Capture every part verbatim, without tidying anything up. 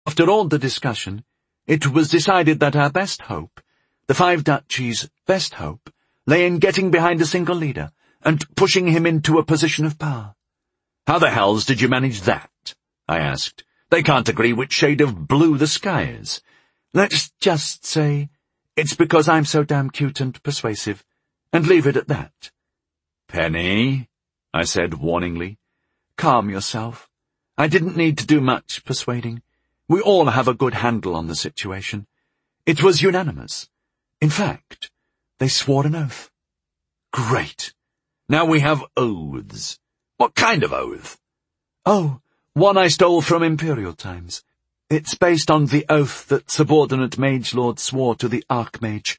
After all the discussion, it was decided that our best hope, the Five Duchies' best hope, lay in getting behind a single leader and pushing him into a position of power. "How the hells did you manage that?" I asked. "They can't agree which shade of blue the sky is." "Let's just say it's because I'm so damn cute and persuasive, and leave it at that." "Penny," I said warningly. "Calm yourself. I didn't need to do much persuading. We all have a good handle on the situation. It was unanimous. In fact, they swore an oath." "Great. Now we have oaths. What kind of oath?" "Oh, one I stole from Imperial times. It's based on the oath that subordinate mage lord swore to the Archmage."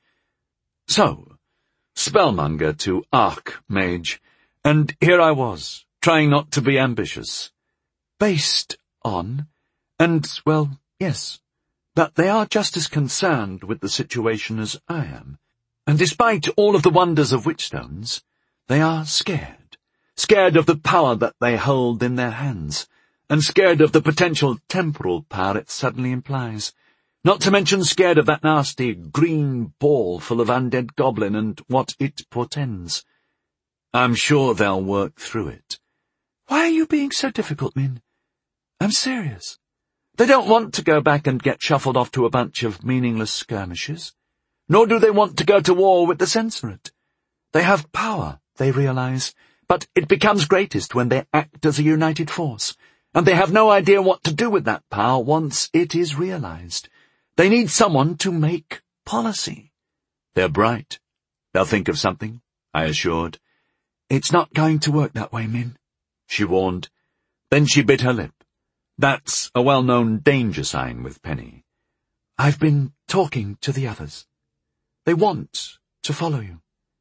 So, spellmonger to Archmage, and here I was, trying not to be ambitious. "Based on, and, well, yes, but they are just as concerned with the situation as I am. And despite all of the wonders of Witchstones, they are scared. Scared of the power that they hold in their hands, and scared of the potential temporal power it suddenly implies. Not to mention scared of that nasty green ball full of undead goblin and what it portends. I'm sure they'll work through it." "Why are you being so difficult, Min? I'm serious. They don't want to go back and get shuffled off to a bunch of meaningless skirmishes. Nor do they want to go to war with the Censorate. They have power, they realize, but it becomes greatest when they act as a united force, and they have no idea what to do with that power once it is realized. They need someone to make policy." "They're bright. They'll think of something," I assured. "It's not going to work that way, Min," she warned. Then she bit her lip. That's a well-known danger sign with Penny. "I've been talking to the others. They want to follow you."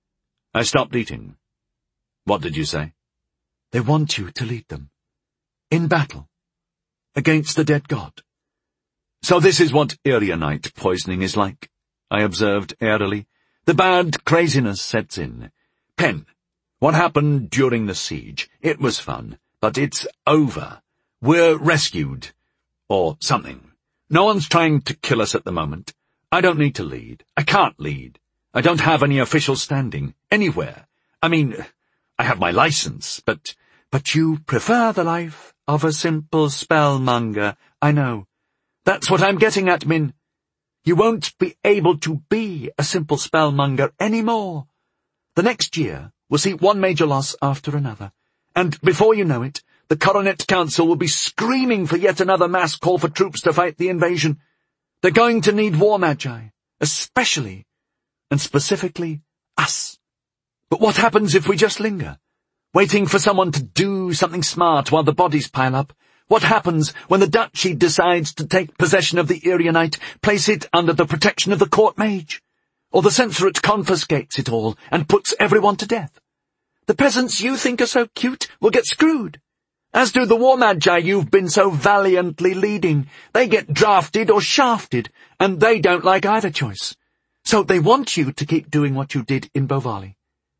I stopped eating. "What did you say?" "They want you to lead them. In battle. Against the dead god." "So this is what Irianite poisoning is like," I observed airily. "The bad craziness sets in. Pen, what happened during the siege? It was fun, but it's over. We're rescued. Or something. No one's trying to kill us at the moment. I don't need to lead. I can't lead. I don't have any official standing, anywhere. I mean, I have my license, but... But you prefer the life of a simple spellmonger, I know. That's what I'm getting at, Min. You won't be able to be a simple spellmonger anymore. The next year will see one major loss after another, and before you know it, the Coronet Council will be screaming for yet another mass call for troops to fight the invasion. They're going to need war magi, especially, and specifically, us. But what happens if we just linger, waiting for someone to do something smart while the bodies pile up? What happens when the Duchy decides to take possession of the Irianite, place it under the protection of the court mage? Or the Censorate confiscates it all and puts everyone to death? The peasants you think are so cute will get screwed. As do the war magi you've been so valiantly leading. They get drafted or shafted, and they don't like either choice. So they want you to keep doing what you did in Bovali.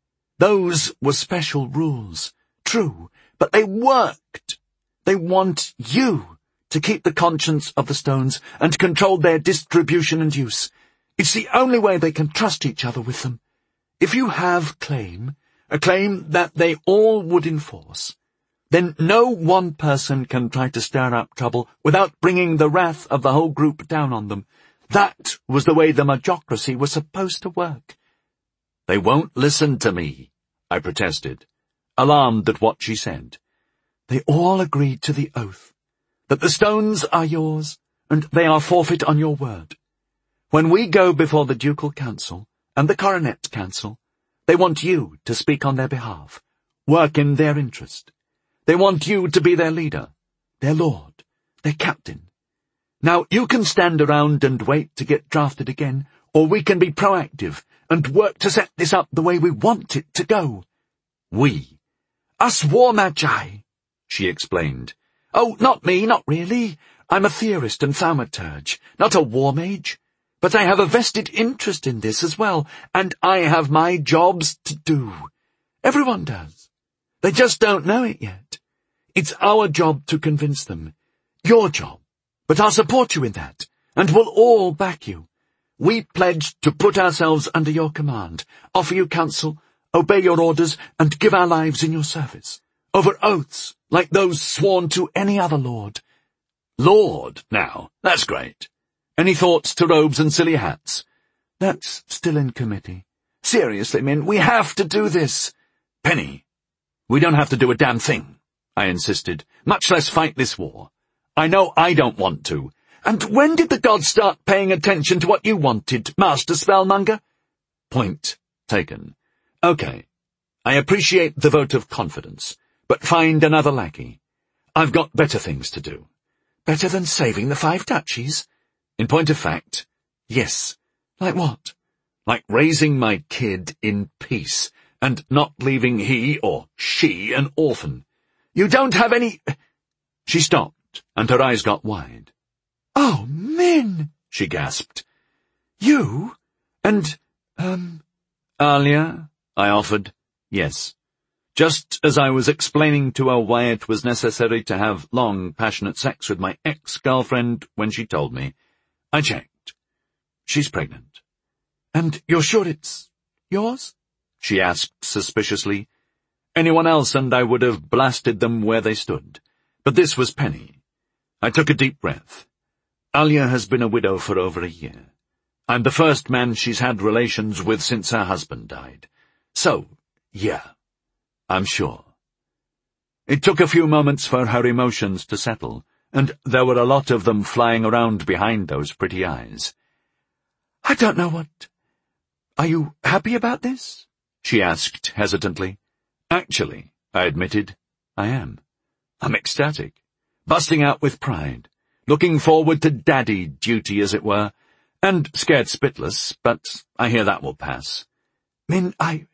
Those were special rules, true, but they worked. They want you to keep the conscience of the stones and control their distribution and use. It's the only way they can trust each other with them. If you have claim, a claim that they all would enforce, then no one person can try to stir up trouble without bringing the wrath of the whole group down on them. That was the way the magocracy was supposed to work. "They won't listen to me," I protested, alarmed at what she said. "They all agreed to the oath, that the stones are yours, and they are forfeit on your word. When we go before the Ducal Council and the Coronet Council, they want you to speak on their behalf, work in their interest. They want you to be their leader, their lord, their captain. Now, you can stand around and wait to get drafted again, or we can be proactive and work to set this up the way we want it to go." "We? Us war magi," she explained. "Oh, not me, not really. I'm a theorist and thaumaturge, not a war mage. But I have a vested interest in this as well, and I have my jobs to do. Everyone does. They just don't know it yet. It's our job to convince them. Your job. but I'll support you in that, and we'll all back you. We pledge to put ourselves under your command, offer you counsel, obey your orders, and give our lives in your service, over oaths like those sworn to any other lord. Lord, now, that's great. Any thoughts to robes and silly hats? That's still in committee. Seriously, Min, we have to do this. Penny, we don't have to do a damn thing, I insisted, much less fight this war. I know I don't want to. And when did the gods start paying attention to what you wanted, Master Spellmonger? Point taken. Okay, I appreciate the vote of confidence, but find another lackey. I've got better things to do. Better than saving the five duchies? In point of fact, yes. Like what? Like raising my kid in peace, and not leaving he or she an orphan. You don't have any— She stopped, and her eyes got wide. Oh, Min, she gasped. You? And, um— Alia, I offered. Yes. Just as I was explaining to her why it was necessary to have long, passionate sex with my ex-girlfriend when she told me, I checked. She's pregnant. And you're sure it's yours? She asked suspiciously. Anyone else and I would have blasted them where they stood. But this was Penny. I took a deep breath. Alia has been a widow for over a year. I'm the first man she's had relations with since her husband died. So, yeah, I'm sure. It took a few moments for her emotions to settle, and there were a lot of them flying around behind those pretty eyes. I don't know what— Are you happy about this? She asked hesitantly. Actually, I admitted, I am. I'm ecstatic, busting out with pride, looking forward to daddy duty, as it were, and scared spitless, but I hear that will pass. Min, I—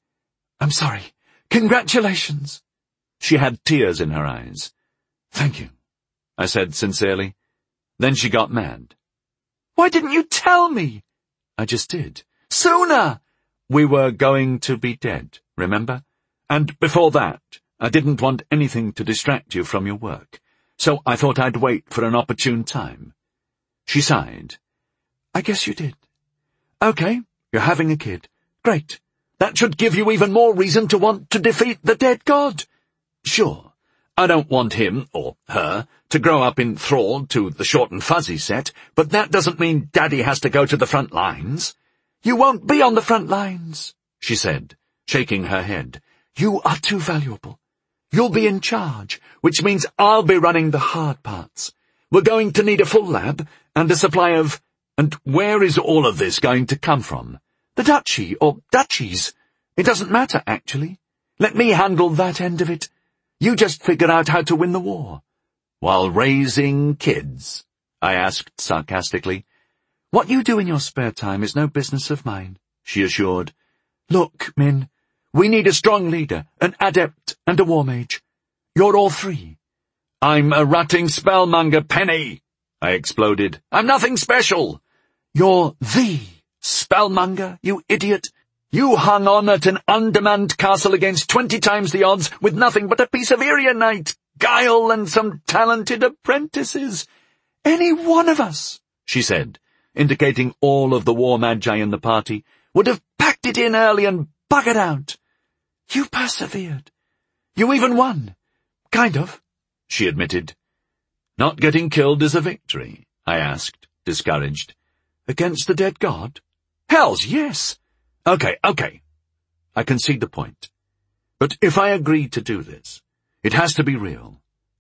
I'm sorry. Congratulations. She had tears in her eyes. Thank you, I said sincerely. Then she got mad. Why didn't you tell me? I just did. Sooner! We were going to be dead, remember? And before that, I didn't want anything to distract you from your work, so I thought I'd wait for an opportune time. She sighed. I guess you did. Okay, you're having a kid. Great. That should give you even more reason to want to defeat the dead god. Sure, I don't want him, or her, to grow up enthralled to the short and fuzzy set, but that doesn't mean Daddy has to go to the front lines. You won't be on the front lines, she said, shaking her head. You are too valuable. You'll be in charge, which means I'll be running the hard parts. We're going to need a full lab, and a supply of— And where is all of this going to come from? The duchy, or duchies. It doesn't matter, actually. Let me handle that end of it. You just figure out how to win the war. While raising kids? I asked sarcastically. What you do in your spare time is no business of mine, she assured. Look, Min, we need a strong leader, an adept, and a war mage. You're all three. I'm a ratting spellmonger, Penny, I exploded. I'm nothing special. You're the spellmonger, you idiot. You hung on at an undermanned castle against twenty times the odds with nothing but a piece of Erionite, guile, and some talented apprentices. Any one of us, she said, indicating all of the war magi in the party, would have packed it in early and buggered out. You persevered. You even won. Kind of, she admitted. Not getting killed is a victory, I asked, discouraged. Against the dead god? Hells, yes. Okay, okay. I concede the point. But if I agree to do this, it has to be real.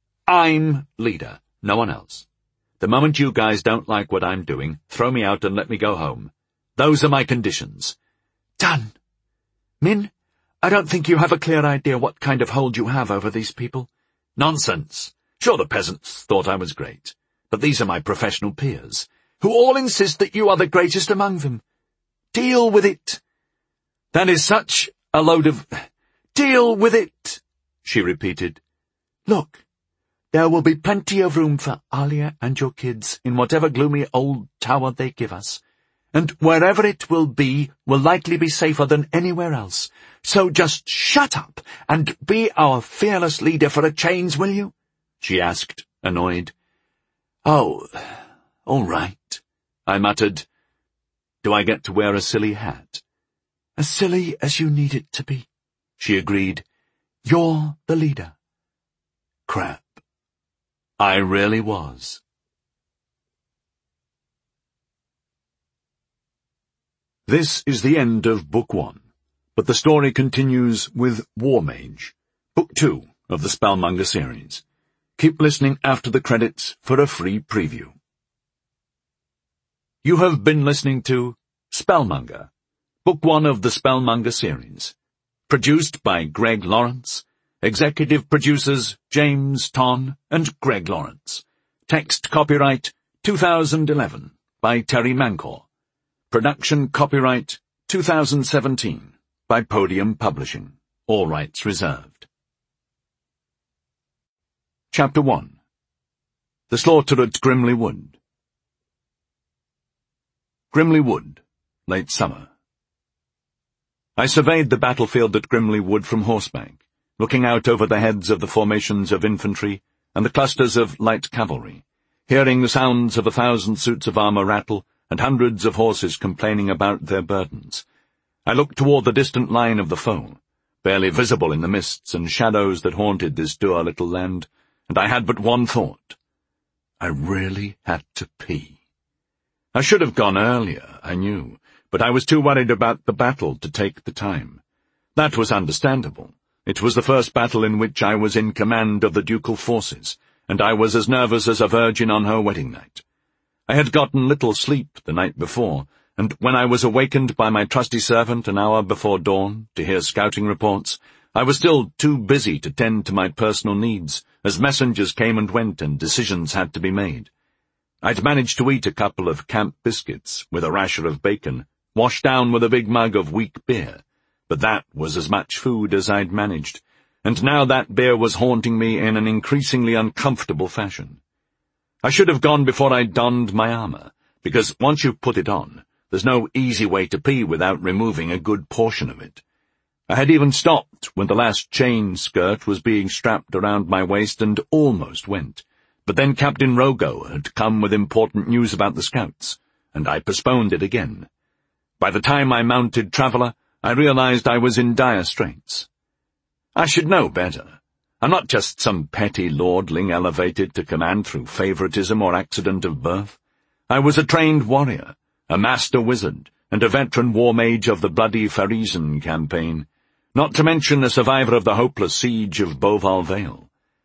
I'm leader, no one else. The moment you guys don't like what I'm doing, throw me out and let me go home. Those are my conditions. Done. Min, I don't think you have a clear idea what kind of hold you have over these people. Nonsense. Sure, the peasants thought I was great, but these are my professional peers, who all insist that you are the greatest among them. Deal with it. That is such a load of— Deal with it, she repeated. Look, there will be plenty of room for Alia and your kids in whatever gloomy old tower they give us, and wherever it will be will likely be safer than anywhere else. So just shut up and be our fearless leader for a change, will you? She asked, annoyed. "Oh, all right," I muttered. "Do I get to wear a silly hat?" "As silly as you need it to be," she agreed. "You're the leader." Crap. I really was. This is the end of Book One, but the story continues with War Mage, Book Two of the Spellmonger series. Keep listening after the credits for a free preview. You have been listening to Spellmonger, Book One of the Spellmonger series. Produced by Greg Lawrence. Executive producers James Ton and Greg Lawrence. Text copyright two thousand eleven by Terry Mancor. Production copyright two thousand seventeen by Podium Publishing. All rights reserved. Chapter one. The Slaughter at Grimley Wood. Grimley Wood, late summer. I surveyed the battlefield at Grimley Wood from horseback, looking out over the heads of the formations of infantry and the clusters of light cavalry, hearing the sounds of a thousand suits of armour rattle and hundreds of horses complaining about their burdens. I looked toward the distant line of the foe, barely visible in the mists and shadows that haunted this dour little land, and I had but one thought. I really had to pee. I should have gone earlier, I knew, but I was too worried about the battle to take the time. That was understandable. It was the first battle in which I was in command of the ducal forces, and I was as nervous as a virgin on her wedding night. I had gotten little sleep the night before, and when I was awakened by my trusty servant an hour before dawn to hear scouting reports, I was still too busy to tend to my personal needs, as messengers came and went and decisions had to be made. I'd managed to eat a couple of camp biscuits with a rasher of bacon, washed down with a big mug of weak beer, but that was as much food as I'd managed, and now that beer was haunting me in an increasingly uncomfortable fashion. I should have gone before I donned my armour, because once you've put it on, there's no easy way to pee without removing a good portion of it. I had even stopped when the last chain skirt was being strapped around my waist and almost went. But then Captain Rogo had come with important news about the scouts, and I postponed it again. By the time I mounted Traveller, I realized I was in dire straits. I should know better. I'm not just some petty lordling elevated to command through favoritism or accident of birth. I was a trained warrior, a master wizard, and a veteran war mage of the bloody Pharisen campaign, not to mention a survivor of the hopeless siege of Beauval Vale.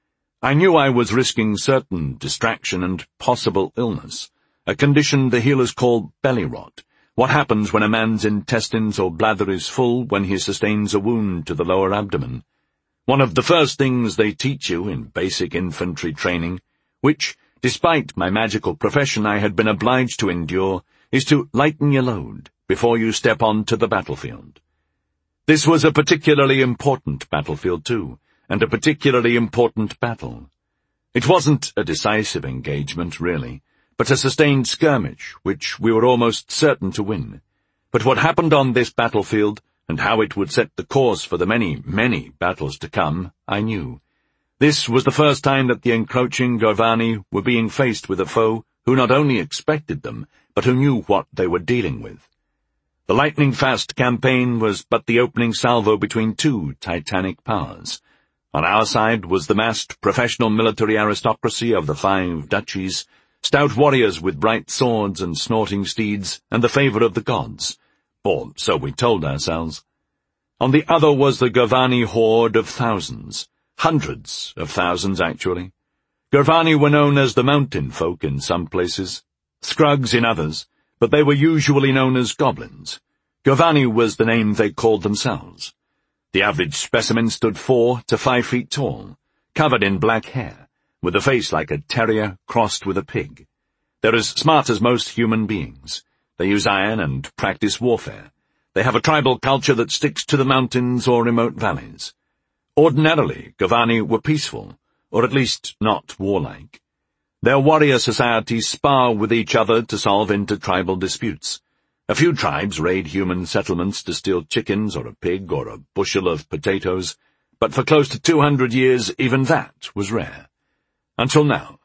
I knew I was risking certain distraction and possible illness, a condition the healers call belly rot, what happens when a man's intestines or bladder is full when he sustains a wound to the lower abdomen. One of the first things they teach you in basic infantry training, which, despite my magical profession I had been obliged to endure, is to lighten your load before you step onto the battlefield. This was a particularly important battlefield, too, and a particularly important battle. It wasn't a decisive engagement, really, but a sustained skirmish, which we were almost certain to win. But what happened on this battlefield, and how it would set the course for the many, many battles to come, I knew. This was the first time that the encroaching Gorvani were being faced with a foe who not only expected them, but who knew what they were dealing with. The lightning-fast campaign was but the opening salvo between two titanic powers. On our side was the massed professional military aristocracy of the five duchies, stout warriors with bright swords and snorting steeds, and the favour of the gods, or so we told ourselves. On the other was the Gorvani horde of thousands, hundreds of thousands actually. Gorvani were known as the mountain folk in some places, Scrugs in others, but they were usually known as goblins. Gorvani was the name they called themselves. The average specimen stood four to five feet tall, covered in black hair, with a face like a terrier crossed with a pig. They're as smart as most human beings. They use iron and practice warfare. They have a tribal culture that sticks to the mountains or remote valleys. Ordinarily, Gorvani were peaceful, or at least not warlike. Their warrior societies spar with each other to solve intertribal disputes. A few tribes raid human settlements to steal chickens or a pig or a bushel of potatoes, but for close to two hundred years even that was rare. Until now.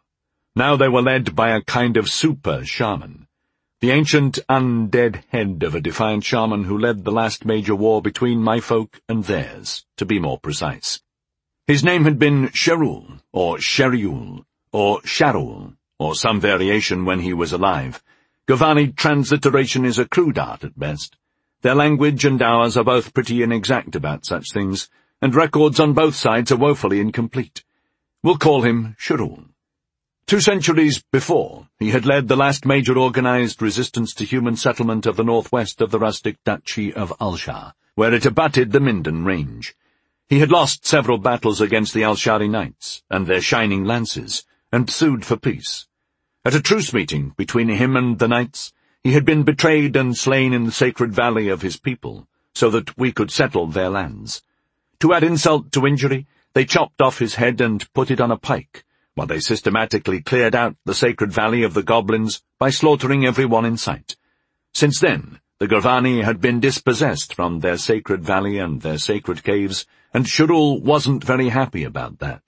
Now they were led by a kind of super-shaman, the ancient undead head of a defiant shaman who led the last major war between my folk and theirs, to be more precise. His name had been Sherul, or Sheriul, or Sharul, or some variation when he was alive. Govani transliteration is a crude art at best. Their language and ours are both pretty inexact about such things, and records on both sides are woefully incomplete. We'll call him Sherul. Two centuries before, he had led the last major organized resistance to human settlement of the northwest of the rustic duchy of Alshar, where it abutted the Minden Range. He had lost several battles against the Alshari knights and their shining lances, and sued for peace. At a truce meeting between him and the knights, he had been betrayed and slain in the sacred valley of his people, so that we could settle their lands. To add insult to injury, they chopped off his head and put it on a pike, while they systematically cleared out the sacred valley of the goblins by slaughtering everyone in sight. Since then, the Govani had been dispossessed from their sacred valley and their sacred caves, and Sherul wasn't very happy about that.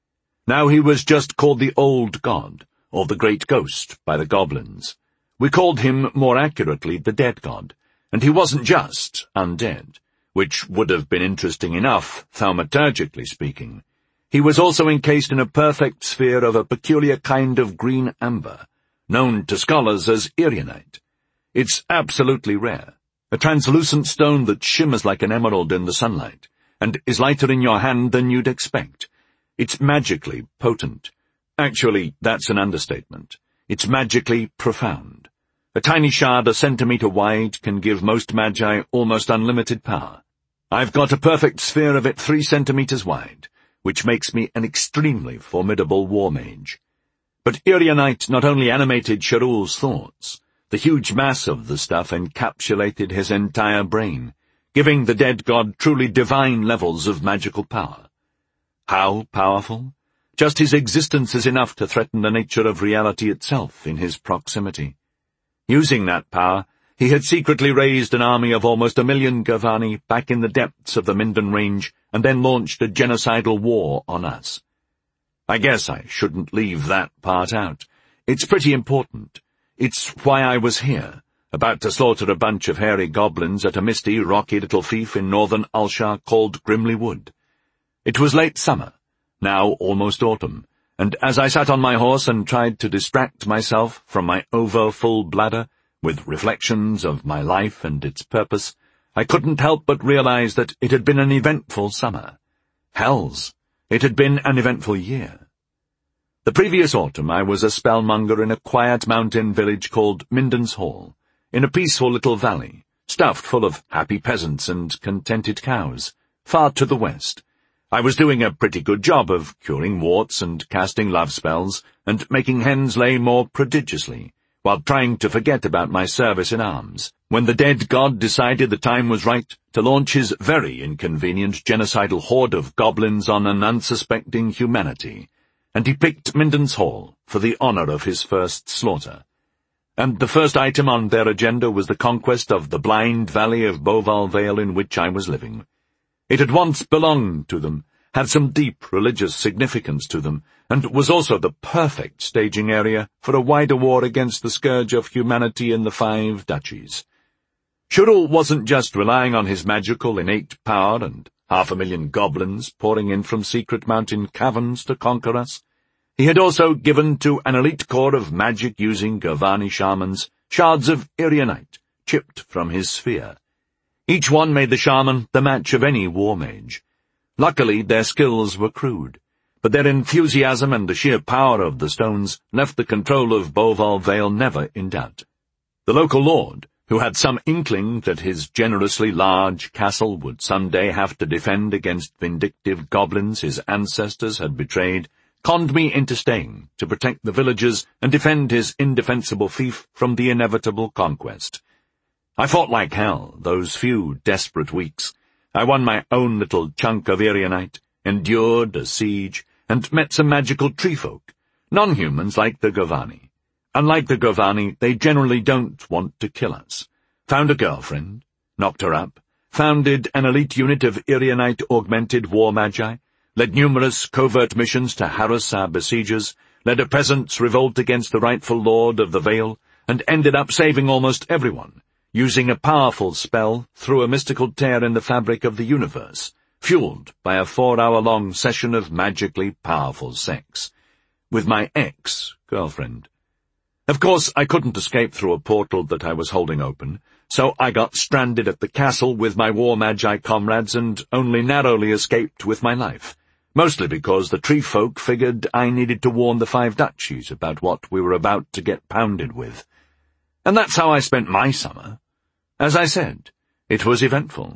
Now he was just called the Old God, or the Great Ghost, by the goblins. We called him, more accurately, the Dead God, and he wasn't just undead, which would have been interesting enough, thaumaturgically speaking. He was also encased in a perfect sphere of a peculiar kind of green amber, known to scholars as Irianite. It's absolutely rare, a translucent stone that shimmers like an emerald in the sunlight, and is lighter in your hand than you'd expect. It's magically potent. Actually, that's an understatement. It's magically profound. A tiny shard a centimetre wide can give most magi almost unlimited power. I've got a perfect sphere of it three centimetres wide, which makes me an extremely formidable war mage. But Irianite not only animated Sherul's thoughts, the huge mass of the stuff encapsulated his entire brain, giving the dead god truly divine levels of magical power. How powerful? Just his existence is enough to threaten the nature of reality itself in his proximity. Using that power, he had secretly raised an army of almost a million Govani back in the depths of the Minden Range and then launched a genocidal war on us. I guess I shouldn't leave that part out. It's pretty important. It's why I was here, about to slaughter a bunch of hairy goblins at a misty, rocky little fief in northern Alshar called Grimly Wood. It was late summer, now almost autumn, and as I sat on my horse and tried to distract myself from my over-full bladder with reflections of my life and its purpose, I couldn't help but realize that it had been an eventful summer. Hells, it had been an eventful year. The previous autumn I was a spellmonger in a quiet mountain village called Minden's Hall, in a peaceful little valley, stuffed full of happy peasants and contented cows, far to the west. I was doing a pretty good job of curing warts and casting love spells and making hens lay more prodigiously, while trying to forget about my service in arms, when the dead god decided the time was right to launch his very inconvenient genocidal horde of goblins on an unsuspecting humanity, and he picked Minden's Hall for the honor of his first slaughter. And the first item on their agenda was the conquest of the blind valley of Boval Vale in which I was living. It had once belonged to them, had some deep religious significance to them, and was also the perfect staging area for a wider war against the scourge of humanity in the Five Duchies. Sherul wasn't just relying on his magical innate power and half a million goblins pouring in from secret mountain caverns to conquer us. He had also given to an elite corps of magic-using Govani shamans shards of Irianite, chipped from his sphere. Each one made the shaman the match of any war mage. Luckily, their skills were crude, but their enthusiasm and the sheer power of the stones left the control of Boval Vale never in doubt. The local lord, who had some inkling that his generously large castle would someday have to defend against vindictive goblins his ancestors had betrayed, conned me into staying to protect the villagers and defend his indefensible fief from the inevitable conquest. I fought like hell those few desperate weeks. I won my own little chunk of Irianite, endured a siege, and met some magical treefolk, non-humans like the Govani. Unlike the Govani, they generally don't want to kill us. Found a girlfriend, knocked her up, founded an elite unit of Irianite-augmented war magi, led numerous covert missions to harass our besiegers, led a peasants' revolt against the rightful lord of the Vale, and ended up saving almost everyone, using a powerful spell through a mystical tear in the fabric of the universe, fueled by a four-hour-long session of magically powerful sex, with my ex-girlfriend. Of course, I couldn't escape through a portal that I was holding open, so I got stranded at the castle with my war magi comrades and only narrowly escaped with my life, mostly because the tree folk figured I needed to warn the Five Duchies about what we were about to get pounded with. And that's how I spent my summer. As I said, it was eventful.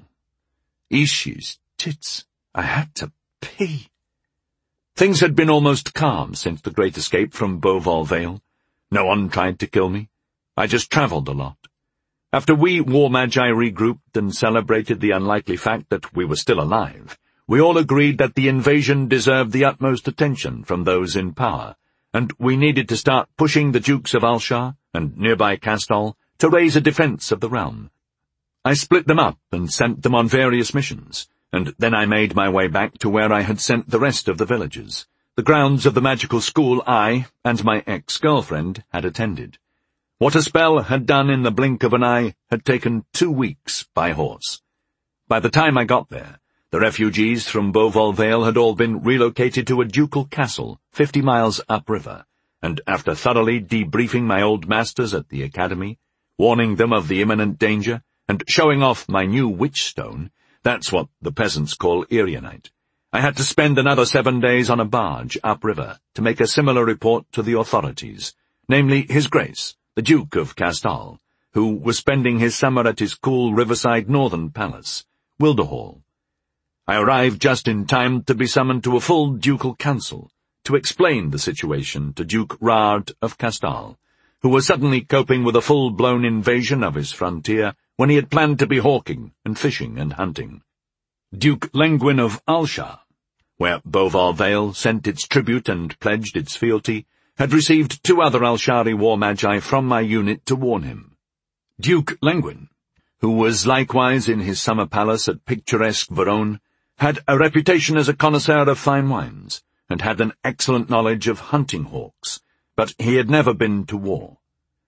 Issues, tits, I had to pee. Things had been almost calm since the great escape from Beauval Vale. No one tried to kill me. I just travelled a lot. After we war magi regrouped and celebrated the unlikely fact that we were still alive, we all agreed that the invasion deserved the utmost attention from those in power, and we needed to start pushing the Dukes of Alshar and nearby Castol to raise a defence of the realm. I split them up and sent them on various missions, and then I made my way back to where I had sent the rest of the villagers, the grounds of the magical school I and my ex-girlfriend had attended. What a spell had done in the blink of an eye had taken two weeks by horse. By the time I got there, the refugees from Beauval Vale had all been relocated to a ducal castle fifty miles upriver, and after thoroughly debriefing my old masters at the academy, warning them of the imminent danger, and showing off my new witchstone, that's what the peasants call Erionite, I had to spend another seven days on a barge upriver to make a similar report to the authorities, namely His Grace, the Duke of Castol, who was spending his summer at his cool riverside northern palace, Wilderhall. I arrived just in time to be summoned to a full ducal council to explain the situation to Duke Rard of Castol, who was suddenly coping with a full-blown invasion of his frontier when he had planned to be hawking and fishing and hunting. Duke Lengwin of Alshar, where Beauval Vale sent its tribute and pledged its fealty, had received two other Alshari war magi from my unit to warn him. Duke Lengwin, who was likewise in his summer palace at picturesque Verone, had a reputation as a connoisseur of fine wines, and had an excellent knowledge of hunting hawks, but he had never been to war.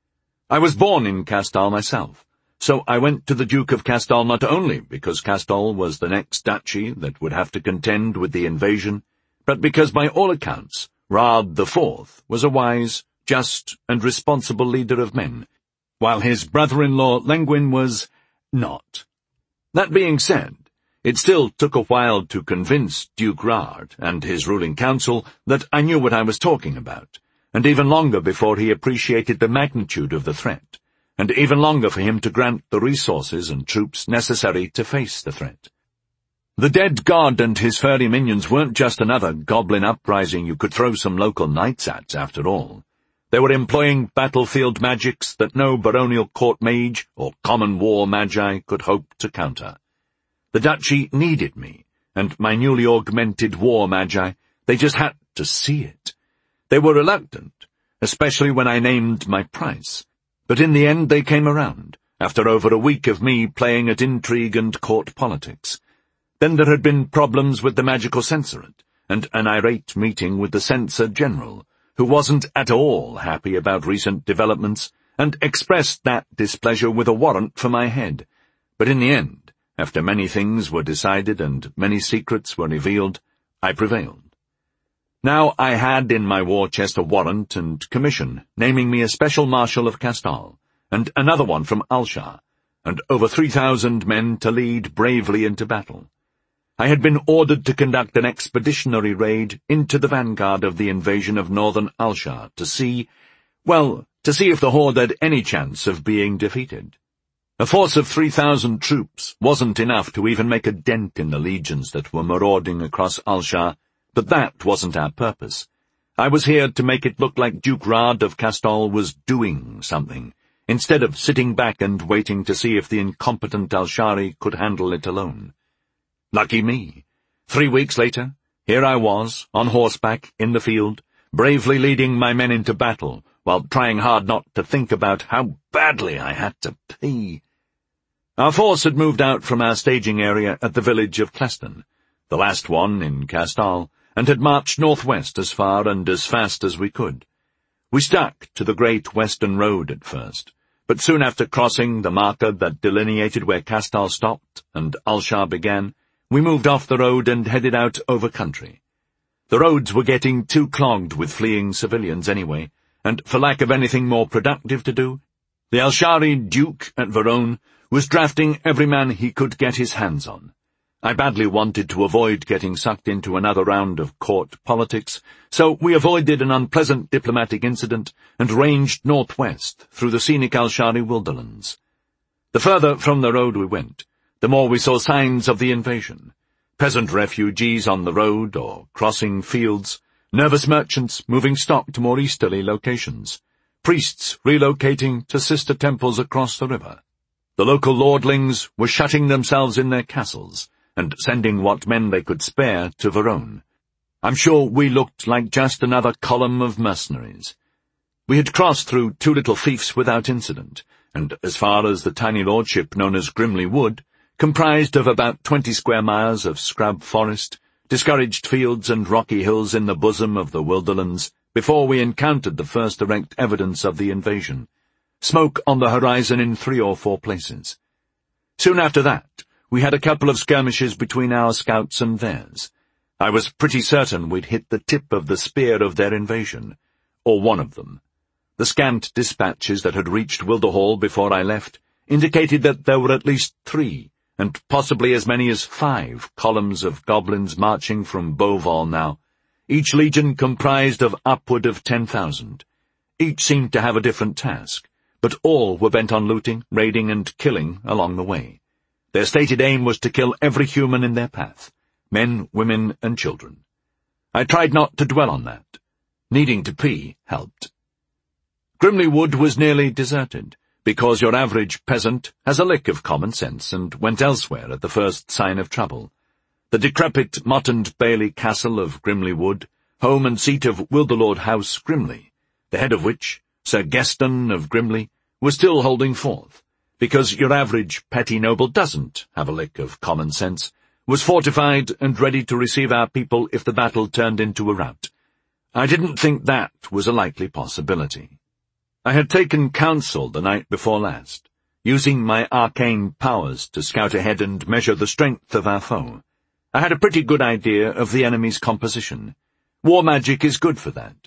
I was born in Castol myself, so I went to the Duke of Castol not only because Castol was the next duchy that would have to contend with the invasion, but because by all accounts Rard the Fourth was a wise, just, and responsible leader of men, while his brother-in-law Lengwin was not. That being said, it still took a while to convince Duke Rard and his ruling council that I knew what I was talking about, and even longer before he appreciated the magnitude of the threat, and even longer for him to grant the resources and troops necessary to face the threat. The dead god and his furry minions weren't just another goblin uprising you could throw some local knights at, after all. They were employing battlefield magics that no baronial court mage or common war magi could hope to counter. The duchy needed me, and my newly augmented war magi, they just had to see it. They were reluctant, especially when I named my price, but in the end they came around, after over a week of me playing at intrigue and court politics. Then there had been problems with the magical censorate, and an irate meeting with the censor general, who wasn't at all happy about recent developments, and expressed that displeasure with a warrant for my head. But in the end, after many things were decided and many secrets were revealed, I prevailed. Now I had in my war chest a warrant and commission, naming me a special marshal of Castol, and another one from Alshar, and over three thousand men to lead bravely into battle. I had been ordered to conduct an expeditionary raid into the vanguard of the invasion of northern Alshar to see, well, to see if the Horde had any chance of being defeated. A force of three thousand troops wasn't enough to even make a dent in the legions that were marauding across Alshar, but that wasn't our purpose. I was here to make it look like Duke Rard of Castol was doing something, instead of sitting back and waiting to see if the incompetent Alshari could handle it alone. Lucky me. Three weeks later, here I was, on horseback, in the field, bravely leading my men into battle, while trying hard not to think about how badly I had to pee. Our force had moved out from our staging area at the village of Cleston, the last one in Castol, and had marched northwest as far and as fast as we could. We stuck to the Great Western Road at first, but soon after crossing the marker that delineated where Castal stopped and Al-Shah began, we moved off the road and headed out over country. The roads were getting too clogged with fleeing civilians anyway, and for lack of anything more productive to do, the Al-Shari Duke at Verone was drafting every man he could get his hands on. I badly wanted to avoid getting sucked into another round of court politics, so we avoided an unpleasant diplomatic incident and ranged northwest through the scenic Al-Shari wilderlands. The further from the road we went, the more we saw signs of the invasion. Peasant refugees on the road or crossing fields, nervous merchants moving stock to more easterly locations, priests relocating to sister temples across the river. The local lordlings were shutting themselves in their castles and sending what men they could spare to Verone. I'm sure we looked like just another column of mercenaries. We had crossed through two little fiefs without incident, and as far as the tiny lordship known as Grimley Wood, comprised of about twenty square miles of scrub forest, discouraged fields and rocky hills in the bosom of the wilderlands, before we encountered the first direct evidence of the invasion. Smoke on the horizon in three or four places. Soon after that, we had a couple of skirmishes between our scouts and theirs. I was pretty certain we'd hit the tip of the spear of their invasion, or one of them. The scant dispatches that had reached Wilderhall before I left indicated that there were at least three, and possibly as many as five, columns of goblins marching from Beauval now, each legion comprised of upward of ten thousand. Each seemed to have a different task, but all were bent on looting, raiding, and killing along the way. Their stated aim was to kill every human in their path, men, women, and children. I tried not to dwell on that. Needing to pee helped. Grimley Wood was nearly deserted, because your average peasant has a lick of common sense and went elsewhere at the first sign of trouble. The decrepit Mottoned Bailey Castle of Grimley Wood, home and seat of Wilderlord House Grimley, the head of which, Sir Geston of Grimley, was still holding forth, because your average petty noble doesn't have a lick of common sense, was fortified and ready to receive our people if the battle turned into a rout. I didn't think that was a likely possibility. I had taken counsel the night before last, using my arcane powers to scout ahead and measure the strength of our foe. I had a pretty good idea of the enemy's composition. War magic is good for that.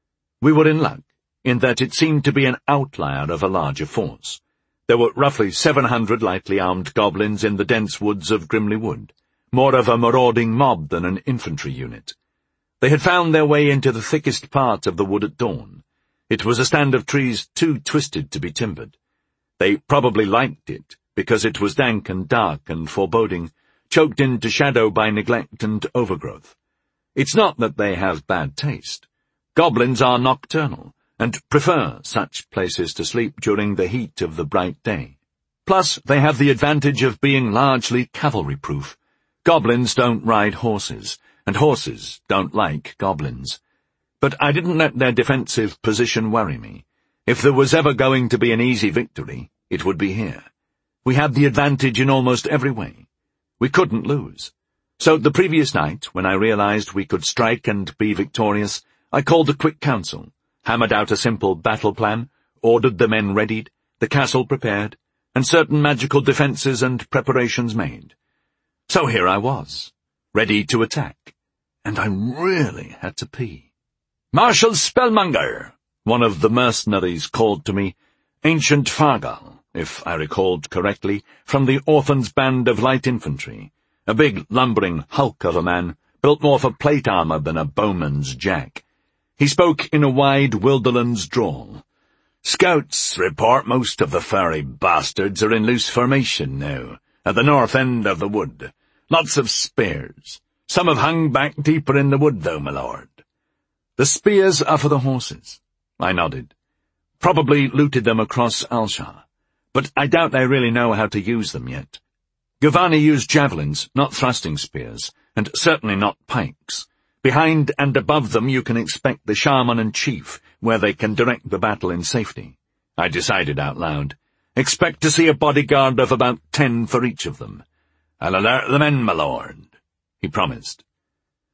We were in luck, in that it seemed to be an outlier of a larger force. There were roughly seven hundred lightly armed goblins in the dense woods of Grimley Wood, more of a marauding mob than an infantry unit. They had found their way into the thickest part of the wood at dawn. It was a stand of trees too twisted to be timbered. They probably liked it, because it was dank and dark and foreboding, choked into shadow by neglect and overgrowth. It's not that they have bad taste. Goblins are nocturnal, and prefer such places to sleep during the heat of the bright day. Plus, they have the advantage of being largely cavalry-proof. Goblins don't ride horses, and horses don't like goblins. But I didn't let their defensive position worry me. If there was ever going to be an easy victory, it would be here. We had the advantage in almost every way. We couldn't lose. So the previous night, when I realized we could strike and be victorious, I called a quick council, hammered out a simple battle plan, ordered the men readied, the castle prepared, and certain magical defenses and preparations made. So here I was, ready to attack, and I really had to pee. "Marshal Spellmonger!" one of the mercenaries called to me, Ancient Fargal, if I recalled correctly, from the Orphans' Band of Light Infantry, a big, lumbering hulk of a man, built more for plate armor than a bowman's jack. He spoke in a wide Wilderlands drawl. "Scouts report most of the furry bastards are in loose formation now, at the north end of the wood. Lots of spears. Some have hung back deeper in the wood, though, my lord." "The spears are for the horses," I nodded. "Probably looted them across Al-Shah, but I doubt they really know how to use them yet. Giovanni used javelins, not thrusting spears, and certainly not pikes. Behind and above them you can expect the shaman and chief, where they can direct the battle in safety." I decided out loud. "Expect to see a bodyguard of about ten for each of them." "I'll alert the men, my lord," he promised.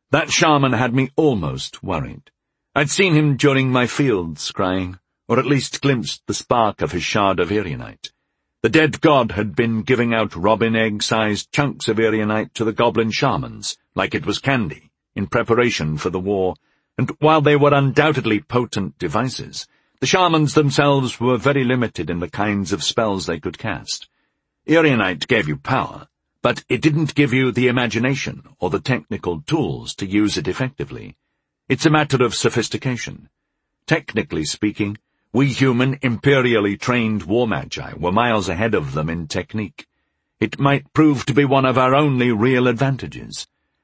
That shaman had me almost worried. I'd seen him during my field scrying, or at least glimpsed the spark of his shard of Erionite. The dead god had been giving out robin egg-sized chunks of Erionite to the goblin shamans, like it was candy, in preparation for the war, and while they were undoubtedly potent devices, the shamans themselves were very limited in the kinds of spells they could cast. Erionite gave you power, but it didn't give you the imagination or the technical tools to use it effectively. It's a matter of sophistication. Technically speaking, we human, imperially trained war magi were miles ahead of them in technique. It might prove to be one of our only real advantages.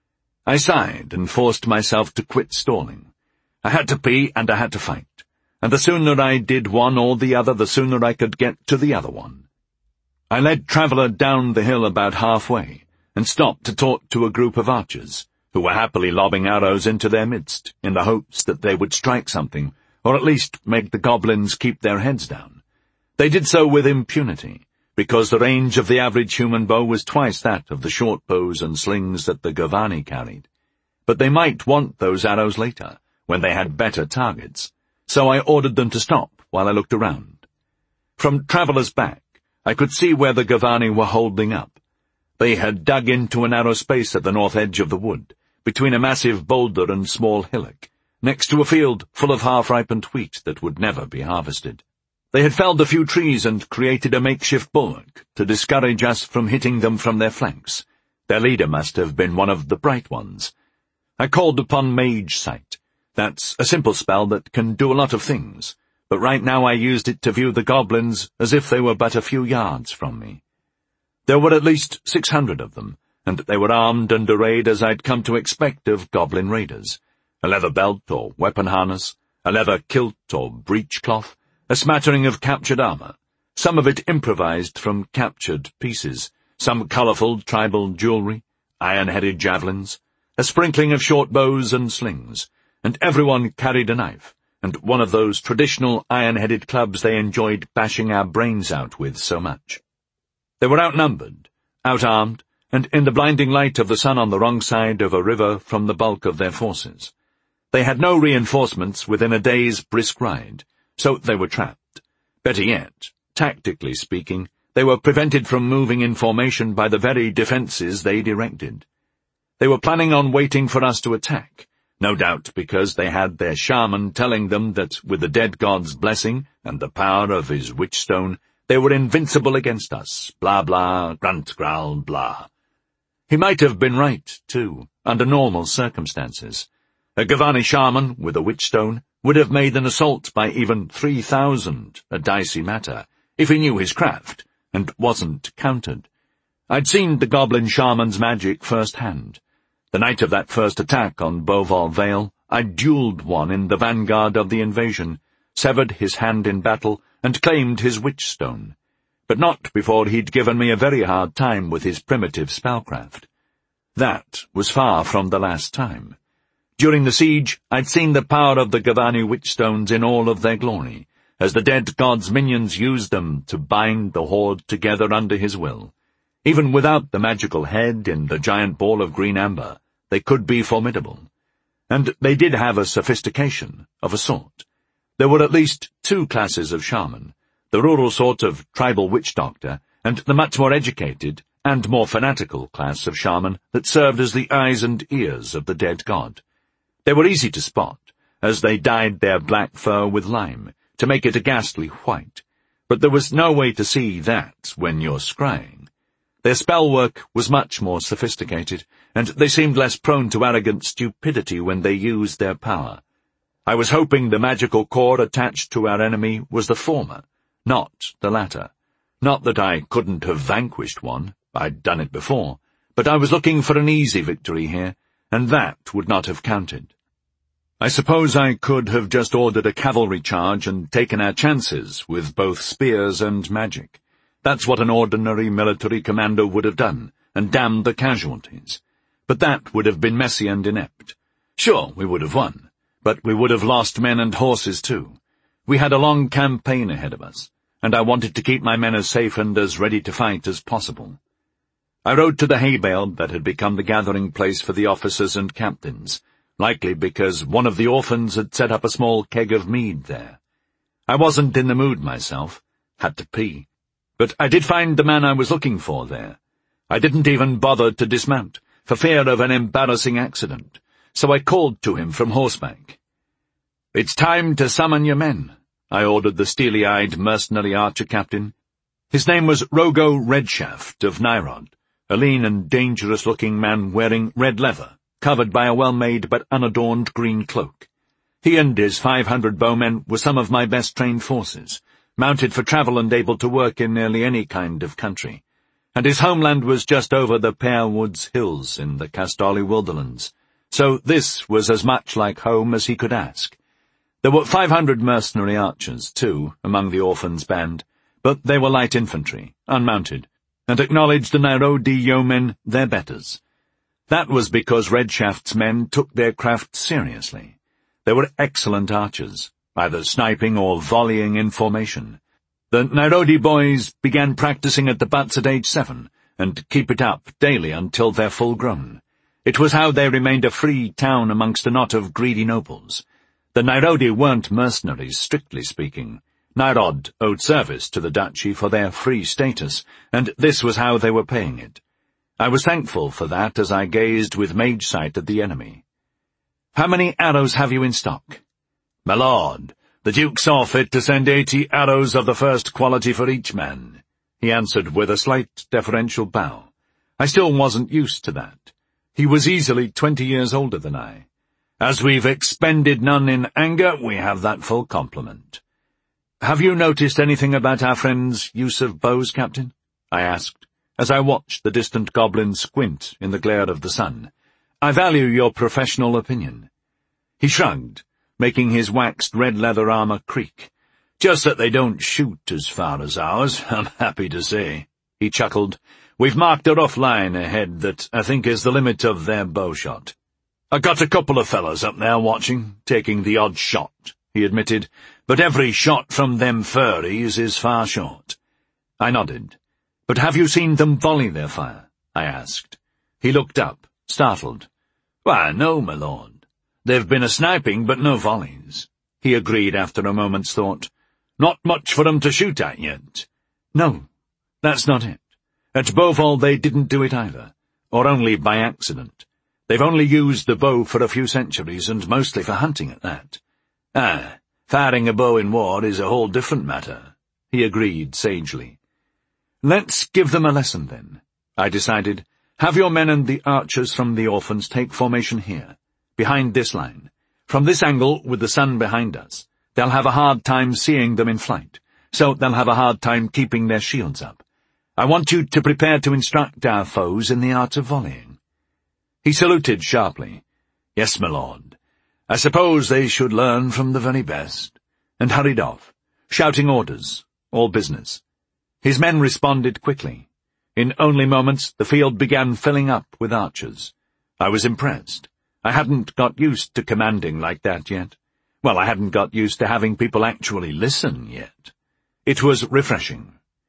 I sighed and forced myself to quit stalling. I had to pee and I had to fight, and the sooner I did one or the other, the sooner I could get to the other one. I led Traveller down the hill about halfway, and stopped to talk to a group of archers, who were happily lobbing arrows into their midst, in the hopes that they would strike something, or at least make the goblins keep their heads down. They did so with impunity, because the range of the average human bow was twice that of the short bows and slings that the Gavani carried. But they might want those arrows later, when they had better targets, so I ordered them to stop while I looked around. From Traveller's back, I could see where the Gavani were holding up. They had dug into a narrow space at the north edge of the wood, between a massive boulder and small hillock, next to a field full of half-ripened wheat that would never be harvested. They had felled a few trees and created a makeshift bulwark to discourage us from hitting them from their flanks. Their leader must have been one of the bright ones. I called upon Mage Sight. That's a simple spell that can do a lot of things, but right now I used it to view the goblins as if they were but a few yards from me. There were at least six hundred of them, and they were armed and arrayed as I'd come to expect of goblin raiders. A leather belt or weapon harness, a leather kilt or breechcloth, a smattering of captured armor, some of it improvised from captured pieces, some colourful tribal jewellery, iron-headed javelins, a sprinkling of short bows and slings, and everyone carried a knife, and one of those traditional iron-headed clubs they enjoyed bashing our brains out with so much. They were outnumbered, out-armed, and in the blinding light of the sun on the wrong side of a river from the bulk of their forces. They had no reinforcements within a day's brisk ride, so they were trapped. Better yet, tactically speaking, they were prevented from moving in formation by the very defences they'd erected. They were planning on waiting for us to attack, no doubt because they had their shaman telling them that with the dead god's blessing and the power of his witchstone, they were invincible against us, blah blah, grunt growl blah. He might have been right, too, under normal circumstances. A Gavani shaman with a witchstone would have made an assault by even three thousand a dicey matter, if he knew his craft, and wasn't countered. I'd seen the goblin shaman's magic firsthand. The night of that first attack on Beauval Vale, I duelled one in the vanguard of the invasion, severed his hand in battle, and claimed his witchstone, but not before he'd given me a very hard time with his primitive spellcraft. That was far from the last time. During the siege, I'd seen the power of the Gavani witchstones in all of their glory, as the dead god's minions used them to bind the horde together under his will. Even without the magical head in the giant ball of green amber, they could be formidable. And they did have a sophistication of a sort. There were at least two classes of shaman, the rural sort of tribal witch-doctor, and the much more educated and more fanatical class of shaman that served as the eyes and ears of the dead god. They were easy to spot, as they dyed their black fur with lime, to make it a ghastly white, but there was no way to see that when you're scrying. Their spell work was much more sophisticated, and they seemed less prone to arrogant stupidity when they used their power. I was hoping the magical core attached to our enemy was the former, not the latter. Not that I couldn't have vanquished one, I'd done it before, but I was looking for an easy victory here, and that would not have counted. I suppose I could have just ordered a cavalry charge and taken our chances with both spears and magic. That's what an ordinary military commander would have done, and damned the casualties. But that would have been messy and inept. Sure, we would have won, but we would have lost men and horses too. We had a long campaign ahead of us, and I wanted to keep my men as safe and as ready to fight as possible. I rode to the hay bale that had become the gathering place for the officers and captains, likely because one of the orphans had set up a small keg of mead there. I wasn't in the mood myself, had to pee, but I did find the man I was looking for there. I didn't even bother to dismount, for fear of an embarrassing accident, so I called to him from horseback. "It's time to summon your men," I ordered the steely-eyed mercenary archer captain. His name was Rogo Redshaft of Nyrod, a lean and dangerous-looking man wearing red leather, covered by a well-made but unadorned green cloak. He and his five hundred bowmen were some of my best-trained forces, mounted for travel and able to work in nearly any kind of country, and his homeland was just over the Pear Woods Hills in the Castali Wilderlands, so this was as much like home as he could ask. There were five hundred mercenary archers, too, among the orphans' band, but they were light infantry, unmounted, and acknowledged the Nairobi yeomen their betters. That was because Redshaft's men took their craft seriously. They were excellent archers, either sniping or volleying in formation. The Nairobi boys began practicing at the butts at age seven, and keep it up daily until they're full-grown. It was how they remained a free town amongst a knot of greedy nobles. The Nairobi weren't mercenaries, strictly speaking. Nyrod owed service to the duchy for their free status, and this was how they were paying it. I was thankful for that as I gazed with mage sight at the enemy. "How many arrows have you in stock?" "My lord, the Duke saw fit to send eighty arrows of the first quality for each man," he answered with a slight deferential bow. I still wasn't used to that. He was easily twenty years older than I. "As we've expended none in anger, we have that full complement." "Have you noticed anything about our friend's use of bows, Captain?" I asked, as I watched the distant goblin squint in the glare of the sun. "I value your professional opinion." He shrugged, making his waxed red leather armor creak. "Just that they don't shoot as far as ours, I'm happy to say," he chuckled. "We've marked a rough line ahead that I think is the limit of their bowshot. I got a couple of fellas up there watching, taking the odd shot," he admitted, "but every shot from them furries is far short." I nodded. "But have you seen them volley their fire?" I asked. He looked up, startled. "Why, no, my lord. They've been a sniping, but no volleys," he agreed after a moment's thought. "Not much for them to shoot at yet." "No, that's not it. At Beauval they didn't do it either, or only by accident. They've only used the bow for a few centuries, and mostly for hunting at that." "Ah, firing a bow in war is a whole different matter," he agreed sagely. "Let's give them a lesson, then," I decided. "Have your men and the archers from the orphans take formation here, behind this line. From this angle, with the sun behind us, they'll have a hard time seeing them in flight, so they'll have a hard time keeping their shields up. I want you to prepare to instruct our foes in the art of volleying." He saluted sharply. "Yes, my lord. I suppose they should learn from the very best," and hurried off, shouting orders, all business. His men responded quickly. In only moments, the field began filling up with archers. I was impressed. I hadn't got used to commanding like that yet. Well, I hadn't got used to having people actually listen yet. It was refreshing.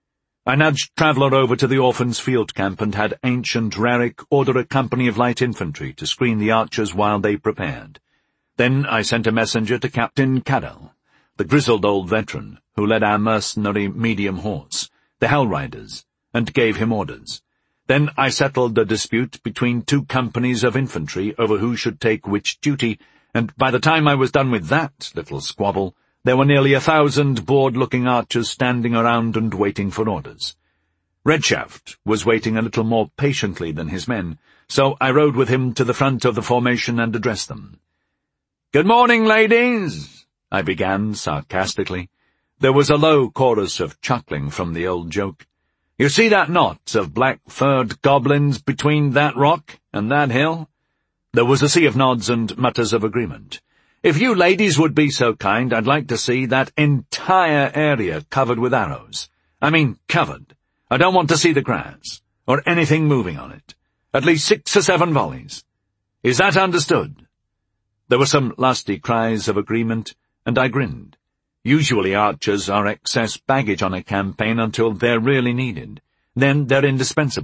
I nudged Traveller over to the orphans' field camp and had Ancient Rarik order a company of light infantry to screen the archers while they prepared. Then I sent a messenger to Captain Cadell, the grizzled old veteran who led our mercenary medium horse, the Hell Riders, and gave him orders. Then I settled a dispute between two companies of infantry over who should take which duty, and by the time I was done with that little squabble, there were nearly a thousand bored-looking archers standing around and waiting for orders. Redshaft was waiting a little more patiently than his men, so I rode with him to the front of the formation and addressed them. "Good morning, ladies," I began sarcastically. There was a low chorus of chuckling from the old joke. "You see that knot of black-furred goblins between that rock and that hill?" There was a sea of nods and mutters of agreement. "If you ladies would be so kind, I'd like to see that entire area covered with arrows. I mean covered. I don't want to see the grass, or anything moving on it. At least six or seven volleys. Is that understood?" There were some lusty cries of agreement, and I grinned. Usually archers are excess baggage on a campaign until they're really needed. Then they're indispensable,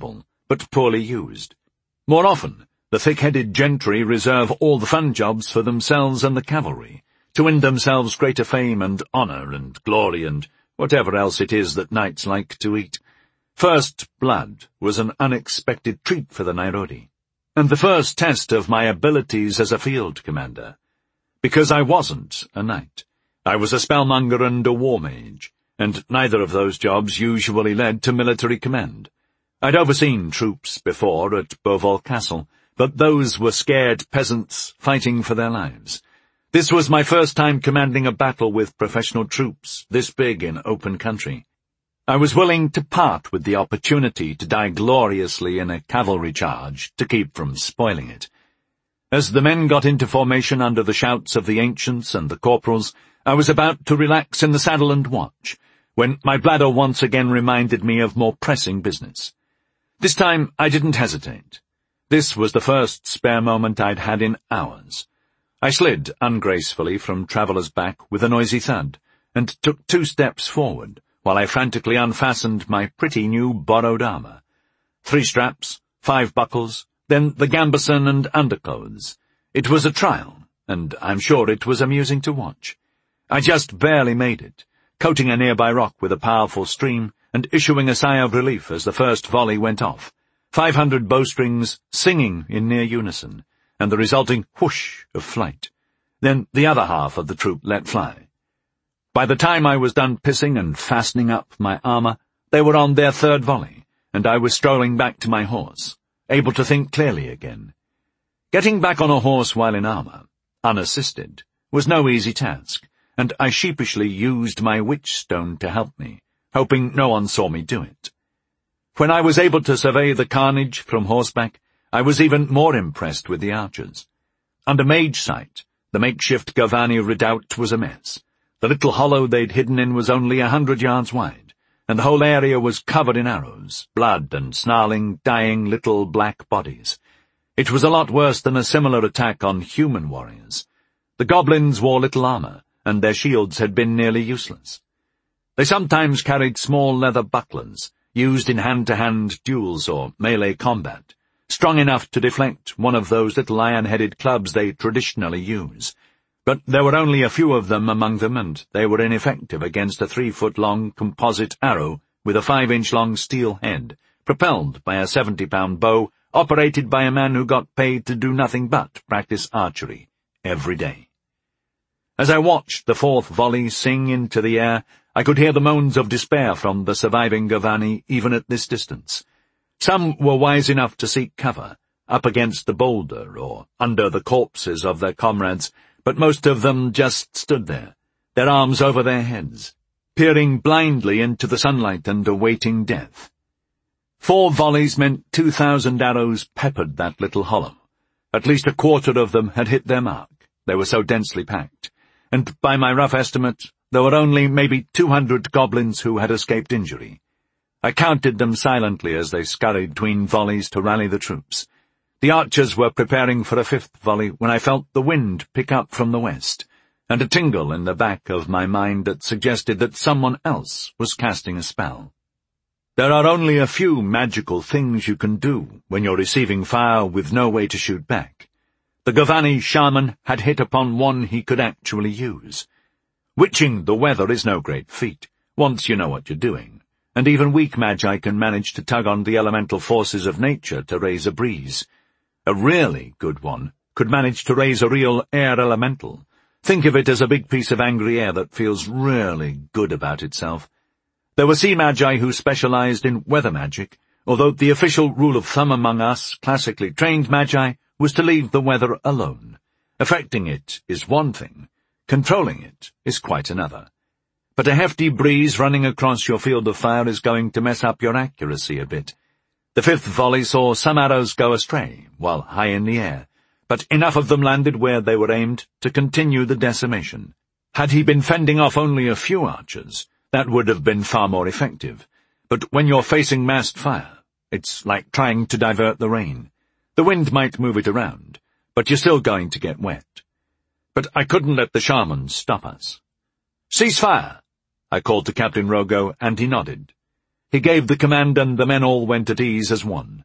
but poorly used. More often, the thick-headed gentry reserve all the fun jobs for themselves and the cavalry, to win themselves greater fame and honour and glory and whatever else it is that knights like to eat. First blood was an unexpected treat for the Nairobi, and the first test of my abilities as a field commander. Because I wasn't a knight. I was a spellmonger and a war mage, and neither of those jobs usually led to military command. I'd overseen troops before at Beauval Castle, but those were scared peasants fighting for their lives. This was my first time commanding a battle with professional troops, this big in open country. I was willing to part with the opportunity to die gloriously in a cavalry charge to keep from spoiling it. As the men got into formation under the shouts of the ancients and the corporals, I was about to relax in the saddle and watch, when my bladder once again reminded me of more pressing business. This time I didn't hesitate. This was the first spare moment I'd had in hours. I slid ungracefully from Traveller's back with a noisy thud, and took two steps forward, while I frantically unfastened my pretty new borrowed armour. Three straps, five buckles, then the gambeson and underclothes. It was a trial, and I'm sure it was amusing to watch. I just barely made it, coating a nearby rock with a powerful stream, and issuing a sigh of relief as the first volley went off, five hundred bowstrings singing in near unison, and the resulting whoosh of flight. Then the other half of the troop let fly. By the time I was done pissing and fastening up my armour, they were on their third volley, and I was strolling back to my horse, able to think clearly again. Getting back on a horse while in armour, unassisted, was no easy task, and I sheepishly used my witchstone to help me, hoping no one saw me do it. When I was able to survey the carnage from horseback, I was even more impressed with the archers. Under mage sight, the makeshift Gavani redoubt was a mess. The little hollow they'd hidden in was only a hundred yards wide, and the whole area was covered in arrows, blood, and snarling, dying little black bodies. It was a lot worse than a similar attack on human warriors. The goblins wore little armour, and their shields had been nearly useless. They sometimes carried small leather bucklers, used in hand-to-hand duels or melee combat, strong enough to deflect one of those little iron-headed clubs they traditionally use. But there were only a few of them among them, and they were ineffective against a three-foot-long composite arrow with a five-inch-long steel head, propelled by a seventy-pound bow, operated by a man who got paid to do nothing but practice archery every day. As I watched the fourth volley sing into the air, I could hear the moans of despair from the surviving Gavani even at this distance. Some were wise enough to seek cover, up against the boulder or under the corpses of their comrades, but most of them just stood there, their arms over their heads, peering blindly into the sunlight and awaiting death. Four volleys meant two thousand arrows peppered that little hollow. At least a quarter of them had hit their mark, they were so densely packed, and by my rough estimate, there were only maybe two hundred goblins who had escaped injury. I counted them silently as they scurried between volleys to rally the troops. The archers were preparing for a fifth volley when I felt the wind pick up from the west, and a tingle in the back of my mind that suggested that someone else was casting a spell. There are only a few magical things you can do when you're receiving fire with no way to shoot back. The Gavani shaman had hit upon one he could actually use. Witching the weather is no great feat, once you know what you're doing, and even weak magi can manage to tug on the elemental forces of nature to raise a breeze. A really good one could manage to raise a real air elemental. Think of it as a big piece of angry air that feels really good about itself. There were sea magi who specialized in weather magic, although the official rule of thumb among us classically trained magi was to leave the weather alone. Affecting it is one thing, controlling it is quite another. But a hefty breeze running across your field of fire is going to mess up your accuracy a bit. The fifth volley saw some arrows go astray while high in the air, but enough of them landed where they were aimed to continue the decimation. Had he been fending off only a few archers, that would have been far more effective. But when you're facing massed fire, it's like trying to divert the rain. The wind might move it around, but you're still going to get wet. But I couldn't let the shamans stop us. "Cease fire!" I called to Captain Rogo, and he nodded. He gave the command, and the men all went at ease as one.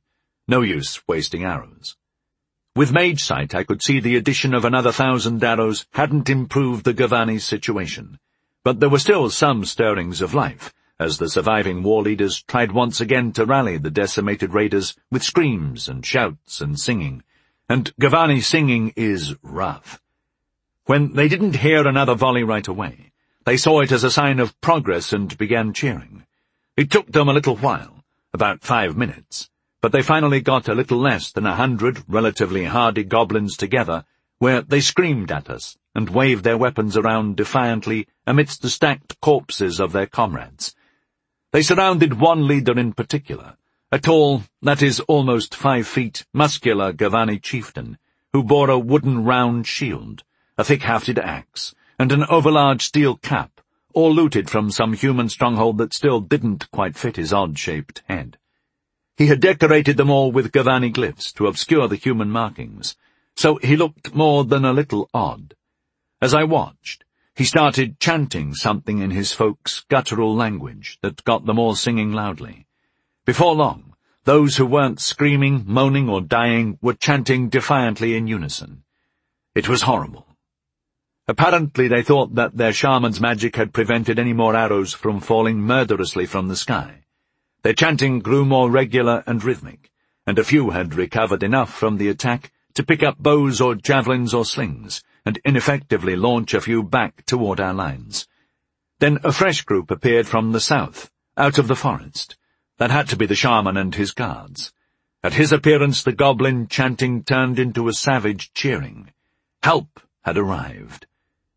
No use wasting arrows. With mage sight I could see the addition of another thousand arrows hadn't improved the Gavani's situation, but there were still some stirrings of life, as the surviving war leaders tried once again to rally the decimated raiders with screams and shouts and singing, and Gavani singing is rough. When they didn't hear another volley right away, they saw it as a sign of progress and began cheering. It took them a little while, about five minutes, but they finally got a little less than a hundred relatively hardy goblins together, where they screamed at us and waved their weapons around defiantly amidst the stacked corpses of their comrades. They surrounded one leader in particular, a tall, that is, almost five feet, muscular Gavani chieftain, who bore a wooden round shield, a thick-hafted axe, and an overlarge steel cap, all looted from some human stronghold that still didn't quite fit his odd-shaped head. He had decorated them all with Gavani glyphs to obscure the human markings, so he looked more than a little odd. As I watched, he started chanting something in his folks' guttural language that got them all singing loudly. Before long, those who weren't screaming, moaning, or dying were chanting defiantly in unison. It was horrible. Apparently they thought that their shaman's magic had prevented any more arrows from falling murderously from the sky. Their chanting grew more regular and rhythmic, and a few had recovered enough from the attack to pick up bows or javelins or slings, and ineffectively launch a few back toward our lines. Then a fresh group appeared from the south, out of the forest. That had to be the shaman and his guards. At his appearance the goblin chanting turned into a savage cheering. Help had arrived.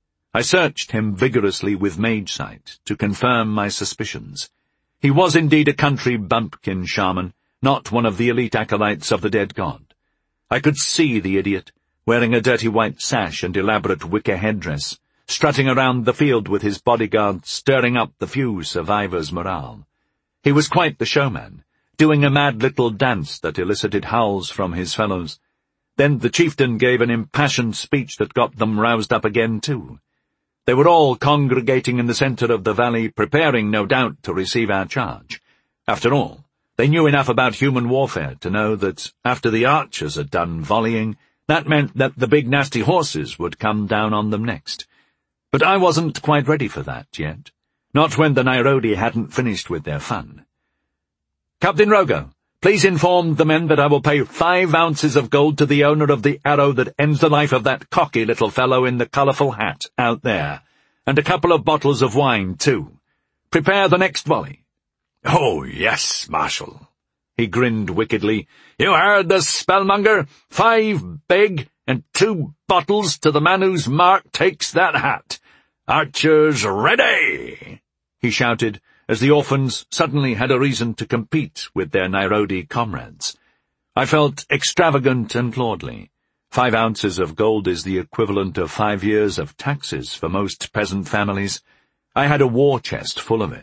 I searched him vigorously with mage sight to confirm my suspicions. He was indeed a country bumpkin shaman, not one of the elite acolytes of the dead god. I could see the idiot, wearing a dirty white sash and elaborate wicker headdress, strutting around the field with his bodyguard, stirring up the few survivors' morale. He was quite the showman, doing a mad little dance that elicited howls from his fellows. Then the chieftain gave an impassioned speech that got them roused up again, too. They were all congregating in the centre of the valley, preparing, no doubt, to receive our charge. After all, they knew enough about human warfare to know that, after the archers had done volleying, that meant that the big nasty horses would come down on them next. But I wasn't quite ready for that yet, not when the Nairobi hadn't finished with their fun. "Captain Rogo, please inform the men that I will pay five ounces of gold to the owner of the arrow that ends the life of that cocky little fellow in the colourful hat out there, and a couple of bottles of wine, too. Prepare the next volley." "Oh, yes, Marshal." He grinned wickedly. "You heard the spellmonger? Five big and two bottles to the man whose mark takes that hat. Archers ready!" he shouted, as the orphans suddenly had a reason to compete with their Nairobi comrades. I felt extravagant and lordly. Five ounces of gold is the equivalent of five years of taxes for most peasant families. I had a war chest full of it.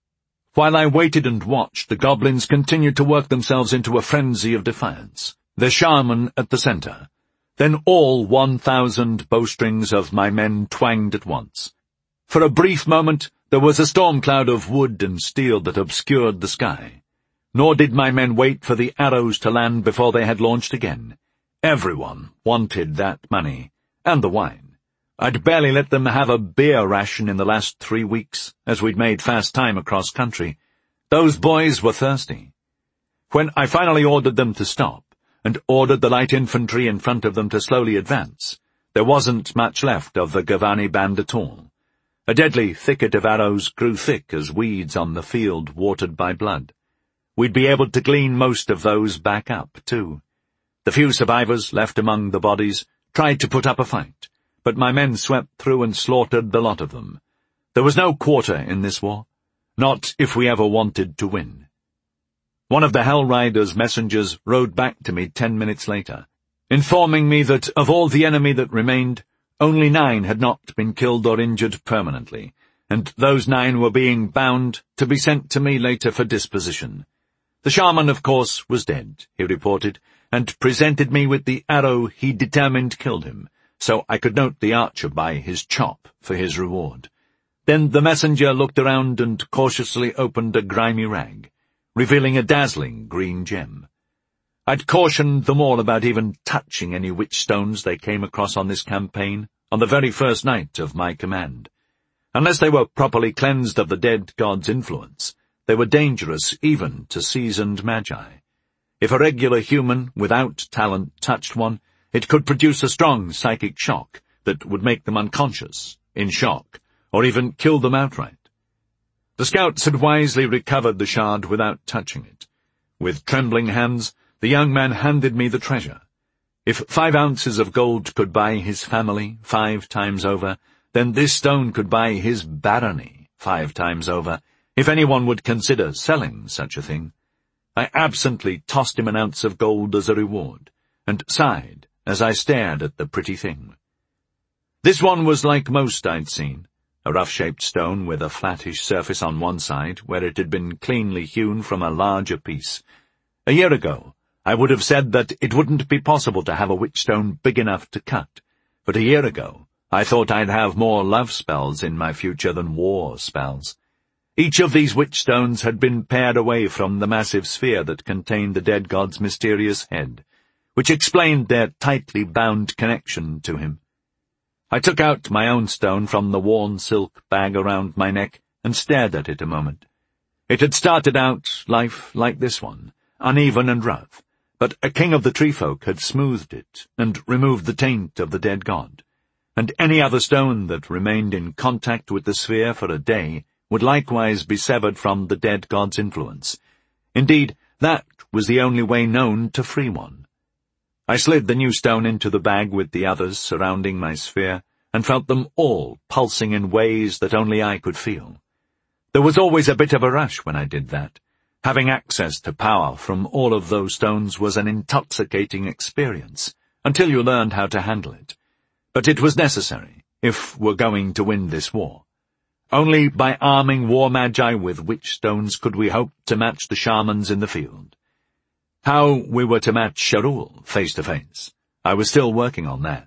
While I waited and watched, the goblins continued to work themselves into a frenzy of defiance, the shaman at the centre. Then all one thousand bowstrings of my men twanged at once. For a brief moment, there was a storm cloud of wood and steel that obscured the sky. Nor did my men wait for the arrows to land before they had launched again. Everyone wanted that money, and the wine. I'd barely let them have a beer ration in the last three weeks, as we'd made fast time across country. Those boys were thirsty. When I finally ordered them to stop, and ordered the light infantry in front of them to slowly advance, there wasn't much left of the Gavani band at all. A deadly thicket of arrows grew thick as weeds on the field watered by blood. We'd be able to glean most of those back up, too. The few survivors left among the bodies tried to put up a fight, but my men swept through and slaughtered the lot of them. There was no quarter in this war, not if we ever wanted to win. One of the Hell Riders' messengers rode back to me ten minutes later, informing me that of all the enemy that remained, only nine had not been killed or injured permanently, and those nine were being bound to be sent to me later for disposition. The shaman, of course, was dead, he reported, and presented me with the arrow he determined killed him, so I could note the archer by his chop for his reward. Then the messenger looked around and cautiously opened a grimy rag, revealing a dazzling green gem. I'd cautioned them all about even touching any witch stones they came across on this campaign, on the very first night of my command. Unless they were properly cleansed of the dead god's influence, they were dangerous even to seasoned magi. If a regular human without talent touched one, it could produce a strong psychic shock that would make them unconscious, in shock, or even kill them outright. The scouts had wisely recovered the shard without touching it. With trembling hands, the young man handed me the treasure. If five ounces of gold could buy his family five times over, then this stone could buy his barony five times over, if anyone would consider selling such a thing. I absently tossed him an ounce of gold as a reward, and sighed as I stared at the pretty thing. This one was like most I'd seen, a rough-shaped stone with a flattish surface on one side where it had been cleanly hewn from a larger piece. A year ago, I would have said that it wouldn't be possible to have a witchstone big enough to cut, but a year ago I thought I'd have more love spells in my future than war spells. Each of these witchstones had been pared away from the massive sphere that contained the dead god's mysterious head, which explained their tightly bound connection to him. I took out my own stone from the worn silk bag around my neck and stared at it a moment. It had started out life like this one, uneven and rough, but a king of the treefolk had smoothed it and removed the taint of the dead god, and any other stone that remained in contact with the sphere for a day would likewise be severed from the dead god's influence. Indeed, that was the only way known to free one. I slid the new stone into the bag with the others surrounding my sphere, and felt them all pulsing in ways that only I could feel. There was always a bit of a rush when I did that. Having access to power from all of those stones was an intoxicating experience, until you learned how to handle it. But it was necessary, if we're going to win this war. Only by arming war magi with witch stones could we hope to match the shamans in the field. How we were to match Shahrul face to face, I was still working on that.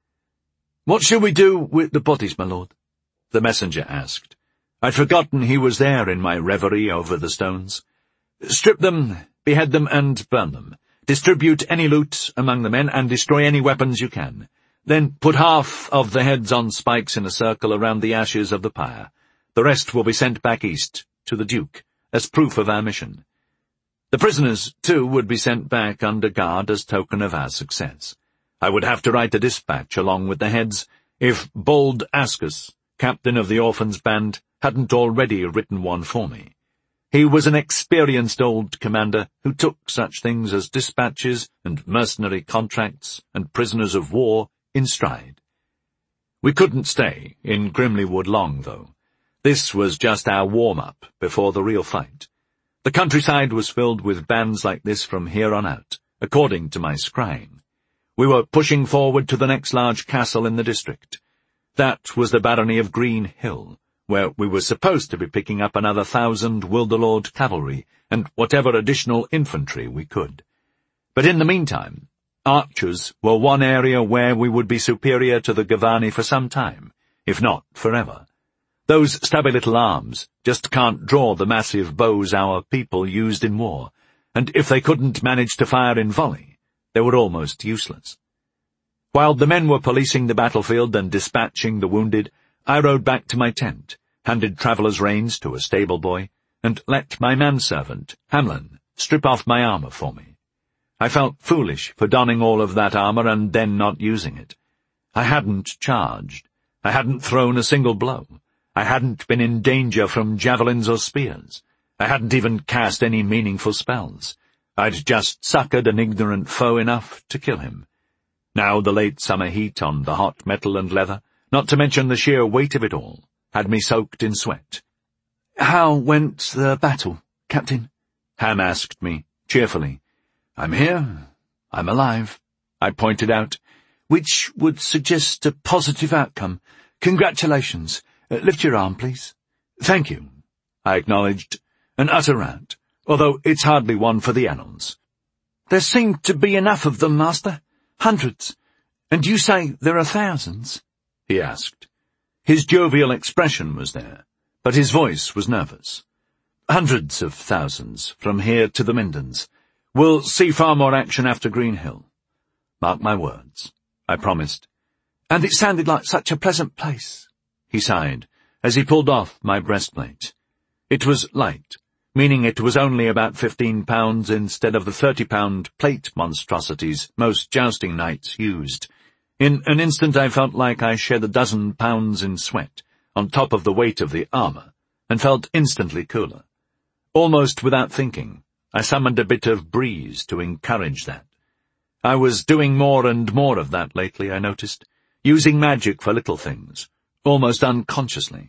"What shall we do with the bodies, my lord?" the messenger asked. I'd forgotten he was there in my reverie over the stones. "Strip them, behead them, and burn them. Distribute any loot among the men, and destroy any weapons you can. Then put half of the heads on spikes in a circle around the ashes of the pyre. The rest will be sent back east, to the Duke, as proof of our mission. The prisoners, too, would be sent back under guard as token of our success. I would have to write a dispatch along with the heads if bold Ascus, captain of the orphans' band, hadn't already written one for me. He was an experienced old commander who took such things as dispatches and mercenary contracts and prisoners of war in stride. We couldn't stay in Grimley Wood long, though. This was just our warm-up before the real fight. The countryside was filled with bands like this from here on out, according to my scrying. We were pushing forward to the next large castle in the district. That was the barony of Green Hill, where we were supposed to be picking up another thousand Wilderlord cavalry and whatever additional infantry we could. But in the meantime, archers were one area where we would be superior to the Gavani for some time, if not forever. Those stubby little arms just can't draw the massive bows our people used in war, and if they couldn't manage to fire in volley, they were almost useless. While the men were policing the battlefield and dispatching the wounded, I rode back to my tent, handed traveller's reins to a stable boy, and let my manservant, Hamlin, strip off my armour for me. I felt foolish for donning all of that armour and then not using it. I hadn't charged. I hadn't thrown a single blow. I hadn't been in danger from javelins or spears. I hadn't even cast any meaningful spells. I'd just succoured an ignorant foe enough to kill him. Now the late summer heat on the hot metal and leather, not to mention the sheer weight of it all, had me soaked in sweat. "How went the battle, Captain?" Ham asked me, cheerfully. "I'm here. I'm alive," I pointed out, "which would suggest a positive outcome. Congratulations. Uh, lift your arm, please." "Thank you," I acknowledged, an utter rant, although it's hardly one for the annals. "There seem to be enough of them, Master. Hundreds. And you say there are thousands?" he asked. His jovial expression was there, but his voice was nervous. "Hundreds of thousands, from here to the Mindens. We'll see far more action after Greenhill. Mark my words, I promised. And it sounded like such a pleasant place, he sighed, as he pulled off my breastplate. It was light, meaning it was only about fifteen pounds instead of the thirty-pound plate monstrosities most jousting knights used. In an instant I felt like I shed a dozen pounds in sweat, on top of the weight of the armour, and felt instantly cooler. Almost without thinking, I summoned a bit of breeze to encourage that. I was doing more and more of that lately, I noticed, using magic for little things, almost unconsciously.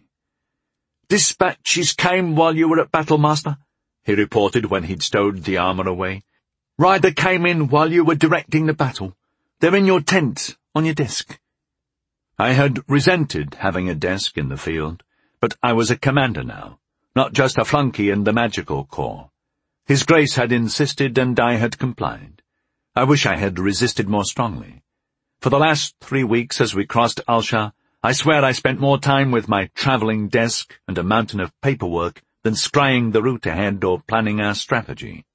"Dispatches came while you were at battle, Master," he reported when he'd stowed the armour away. "Ryder came in while you were directing the battle. They're in your tent, on your desk." I had resented having a desk in the field, but I was a commander now, not just a flunky in the magical corps. His Grace had insisted, and I had complied. I wish I had resisted more strongly. For the last three weeks as we crossed Alshar, I swear I spent more time with my travelling desk and a mountain of paperwork than scrying the route ahead or planning our strategy.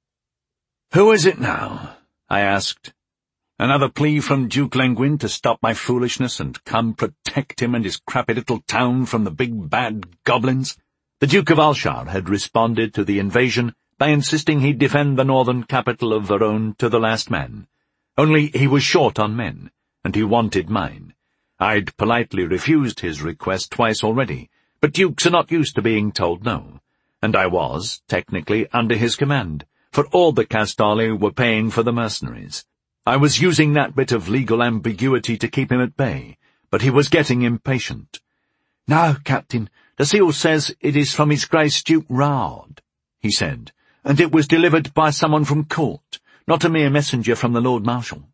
"Who is it now?" I asked. "Another plea from Duke Lenguin to stop my foolishness and come protect him and his crappy little town from the big bad goblins?" The Duke of Alshar had responded to the invasion by insisting he'd defend the northern capital of Verone to the last man. Only he was short on men, and he wanted mine. I'd politely refused his request twice already, but dukes are not used to being told no, and I was, technically, under his command, for all the Castali were paying for the mercenaries. I was using that bit of legal ambiguity to keep him at bay, but he was getting impatient. "No, Captain, the seal says it is from His Grace Duke Raud," he said, "and it was delivered by someone from court, not a mere messenger from the Lord Marshal."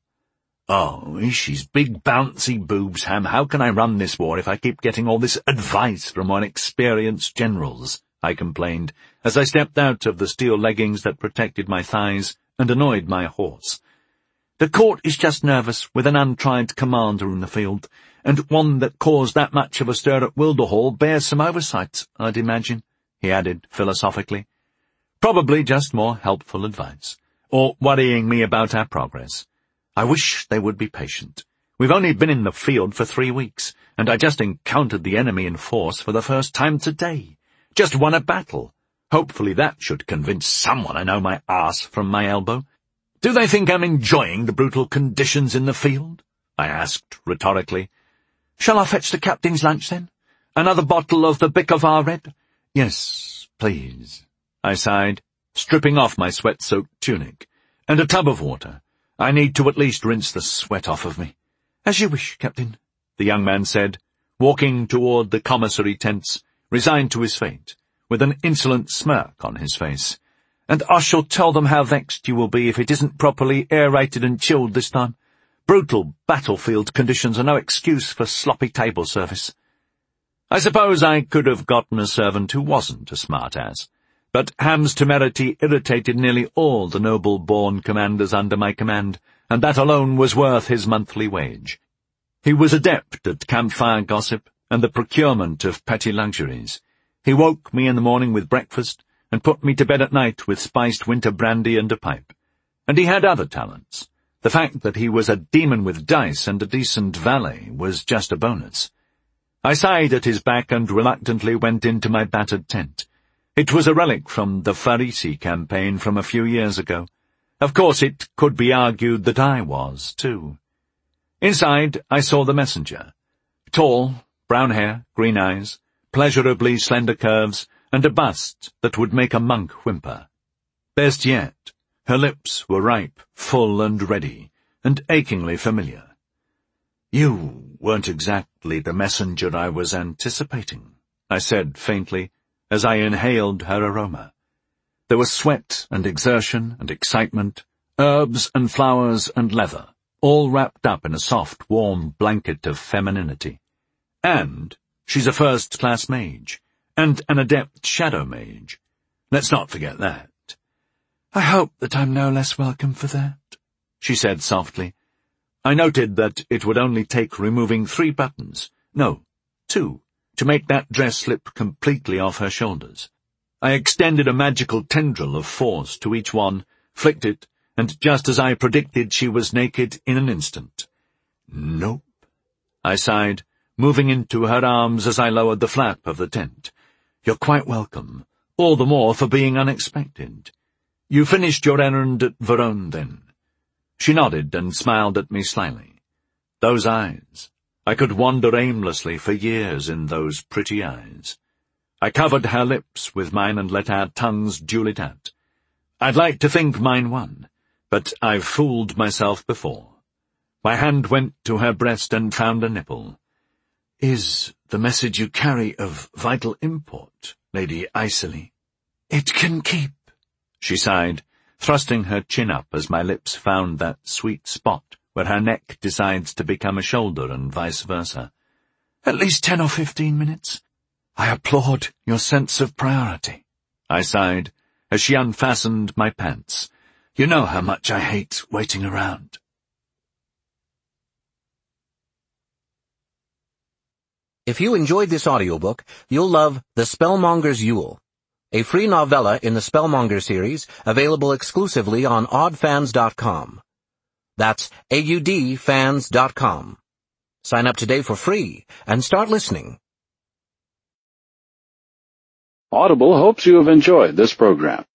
"Oh, she's big bouncy boobs, Ham. How can I run this war if I keep getting all this advice from inexperienced generals?" I complained, as I stepped out of the steel leggings that protected my thighs and annoyed my horse. "The court is just nervous with an untried commander in the field, and one that caused that much of a stir at Wilderhall bears some oversight, I'd imagine," he added philosophically. "Probably just more helpful advice, or worrying me about our progress. I wish they would be patient. We've only been in the field for three weeks, and I just encountered the enemy in force for the first time today. Just won a battle. Hopefully that should convince someone I know my arse from my elbow. Do they think I'm enjoying the brutal conditions in the field?" I asked rhetorically. "Shall I fetch the captain's lunch, then? Another bottle of the Bicovar Red?" "Yes, please," I sighed, stripping off my sweat-soaked tunic. "And a tub of water. I need to at least rinse the sweat off of me." "As you wish, Captain," the young man said, walking toward the commissary tents, resigned to his fate, with an insolent smirk on his face. "And I shall tell them how vexed you will be if it isn't properly aerated and chilled this time. Brutal battlefield conditions are no excuse for sloppy table service." I suppose I could have gotten a servant who wasn't a smart-ass, but Ham's temerity irritated nearly all the noble-born commanders under my command, and that alone was worth his monthly wage. He was adept at campfire gossip and the procurement of petty luxuries. He woke me in the morning with breakfast, and put me to bed at night with spiced winter brandy and a pipe. And he had other talents. The fact that he was a demon with dice and a decent valet was just a bonus. I sighed at his back and reluctantly went into my battered tent. It was a relic from the Farisi campaign from a few years ago. Of course, it could be argued that I was, too. Inside, I saw the messenger. Tall, brown hair, green eyes, pleasurably slender curves, and a bust that would make a monk whimper. Best yet, her lips were ripe, full and ready, and achingly familiar. "You weren't exactly the messenger I was anticipating," I said faintly, as I inhaled her aroma. There was sweat and exertion and excitement, herbs and flowers and leather, all wrapped up in a soft, warm blanket of femininity. And she's a first-class mage, and an adept shadow mage. Let's not forget that. "I hope that I'm no less welcome for that," she said softly. I noted that it would only take removing three buttons, no, two, to make that dress slip completely off her shoulders. I extended a magical tendril of force to each one, flicked it, and just as I predicted, she was naked in an instant. "Nope," I sighed, moving into her arms as I lowered the flap of the tent. "You're quite welcome, all the more for being unexpected. You finished your errand at Verone, then?" She nodded and smiled at me slyly. Those eyes. I could wander aimlessly for years in those pretty eyes. I covered her lips with mine and let our tongues duel it out. I'd like to think mine won, but I've fooled myself before. My hand went to her breast and found a nipple. "Is the message you carry of vital import, Lady Iceley?" "It can keep," she sighed, thrusting her chin up as my lips found that sweet spot where her neck decides to become a shoulder and vice versa. "At least ten or fifteen minutes. I applaud your sense of priority," I sighed as she unfastened my pants. "You know how much I hate waiting around." If you enjoyed this audiobook, you'll love The Spellmonger's Yule, a free novella in the Spellmonger series, available exclusively on odd fans dot com. That's A U D fans dot com. Sign up today for free and start listening. Audible hopes you have enjoyed this program.